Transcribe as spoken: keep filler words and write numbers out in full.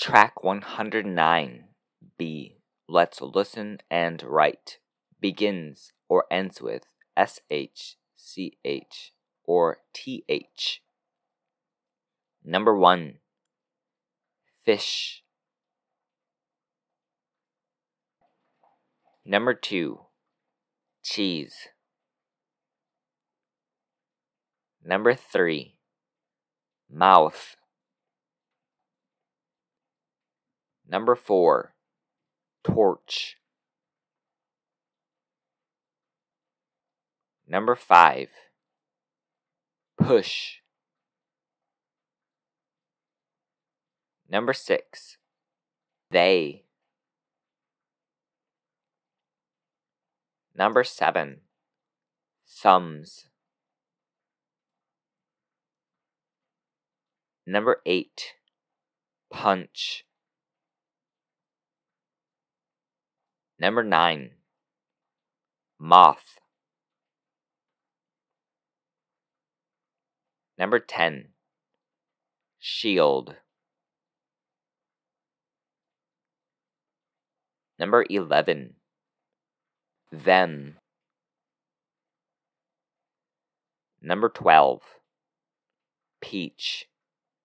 Track one hundred nine B. Let's listen and write. Begins or ends with S H, C H, or T H. Number one. Fish. Number two. Cheese. Number three. Mouth. Number four. Torch. Number five. Push. Number six. They. Number seven. Thumbs. Number eight. Punch. Number nine. Moth. Number ten. Shield. Number eleven. Them. Number twelve. Peach.